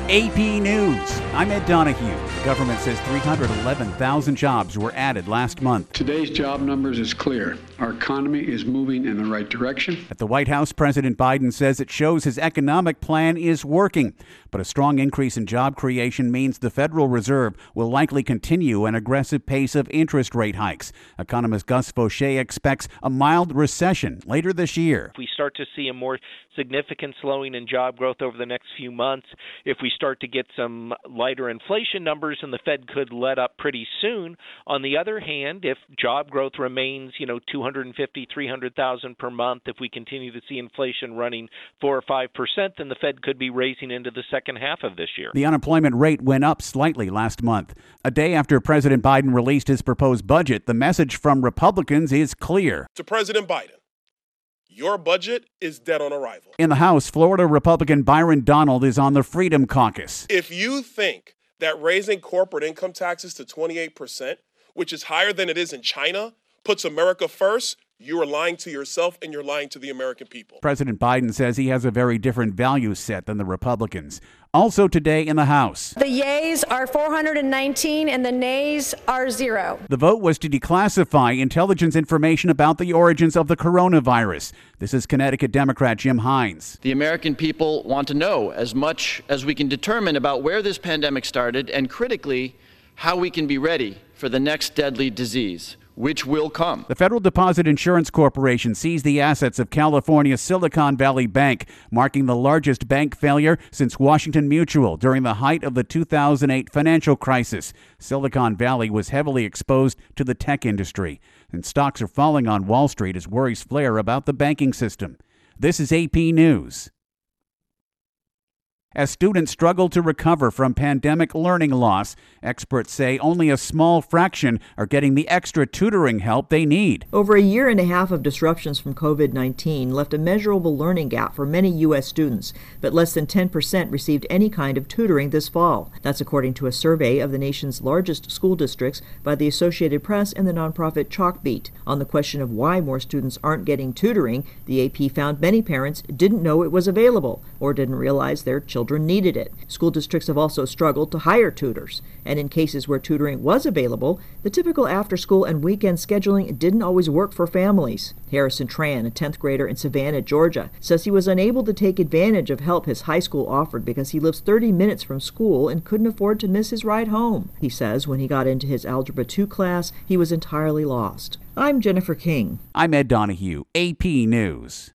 AP News. I'm Ed Donahue. The government says 311,000 jobs were added last month. Today's job numbers is clear. Our economy is moving in the right direction. At the White House, President Biden says it shows his economic plan is working. But a strong increase in job creation means the Federal Reserve will likely continue an aggressive pace of interest rate hikes. Economist Gus Faucher expects a mild recession later this year. If we start to see a more significant slowing in job growth over the next few months, if we start to get some lighter inflation numbers, and the Fed could let up pretty soon. On the other hand, if job growth remains, 250, 300,000 per month, if we continue to see inflation running 4 or 5%, then the Fed could be raising into the second half of this year. The unemployment rate went up slightly last month. A day after President Biden released his proposed budget, the message from Republicans is clear. To President Biden, your budget is dead on arrival. In the House, Florida Republican Byron Donald is on the Freedom Caucus. If you think that raising corporate income taxes to 28%, which is higher than it is in China, puts America first, you are lying to yourself and you're lying to the American people. President Biden says he has a very different value set than the Republicans. Also today in the House, the yeas are 419 and the nays are 0. The vote was to declassify intelligence information about the origins of the coronavirus. This is Connecticut Democrat Jim Hines. The American people want to know as much as we can determine about where this pandemic started and, critically, how we can be ready for the next deadly disease, which will come. The Federal Deposit Insurance Corporation seized the assets of California's Silicon Valley Bank, marking the largest bank failure since Washington Mutual during the height of the 2008 financial crisis. Silicon Valley was heavily exposed to the tech industry, and stocks are falling on Wall Street as worries flare about the banking system. This is AP News. As students struggle to recover from pandemic learning loss, experts say only a small fraction are getting the extra tutoring help they need. Over a year and a half of disruptions from COVID-19 left a measurable learning gap for many U.S. students, but less than 10% received any kind of tutoring this fall. That's according to a survey of the nation's largest school districts by the Associated Press and the nonprofit Chalkbeat. On the question of why more students aren't getting tutoring, the AP found many parents didn't know it was available or didn't realize their children needed it. School districts have also struggled to hire tutors, and in cases where tutoring was available, the typical after-school and weekend scheduling didn't always work for families. Harrison Tran, a 10th grader in Savannah, Georgia, says he was unable to take advantage of help his high school offered because he lives 30 minutes from school and couldn't afford to miss his ride home. He says when he got into his Algebra 2 class, he was entirely lost. I'm Jennifer King. I'm Ed Donahue, AP News.